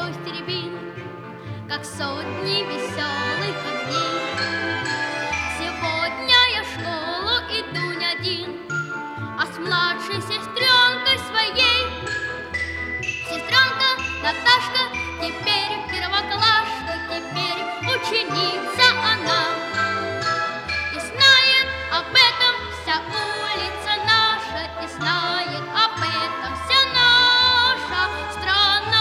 гости рябин, как сотни веселых огней. Сегодня я в школу иду не один, а с младшей сестренкой своей. Сестренка Наташка теперь первоклашка, теперь ученица она. И знает об этом вся улица наша, и знает об этом вся наша страна.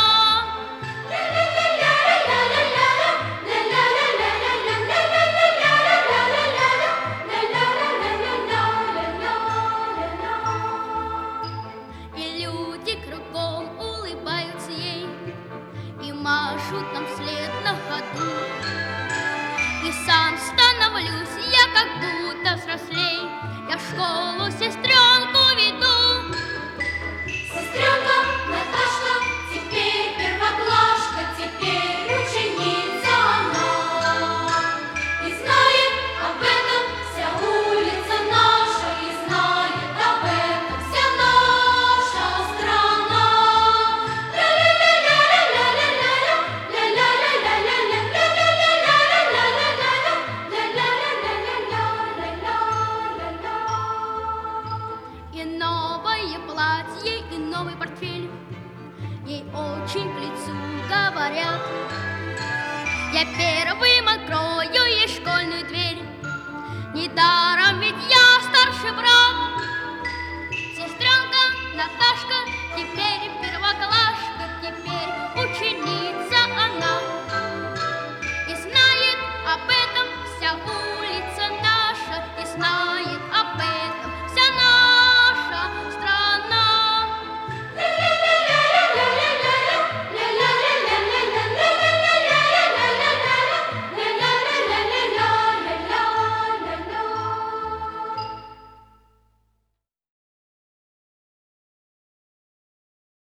И люди кругом улыбаются ей и машут нам вслед на ходу. И сам становлюсь я как будто взрослей, я в школу сестренку веду. Сестренка Наташка теперь первоклашка, теперь ученица она. И знает об этом вся улица наша, и знает об этом вся наша страна. И новое платье, и новый портфель ей очень к лицу, говорят. Я первым открою ей школьную дверь, недаром ведь я старший брат. Сестренка Наташка теперь